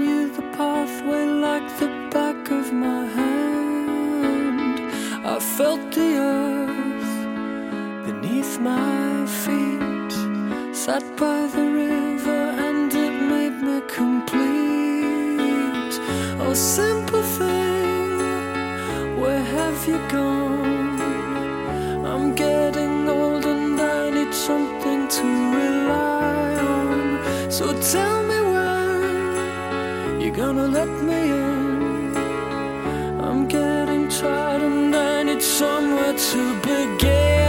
knew the pathway like the back of my hand. I felt the earth beneath my feet, sat by the river and it made me complete. Oh, simple thing, where have you gone? I'm getting old and I need something to rely on. So tell me when you're gonna let me in. I'm getting tired and I need somewhere to begin.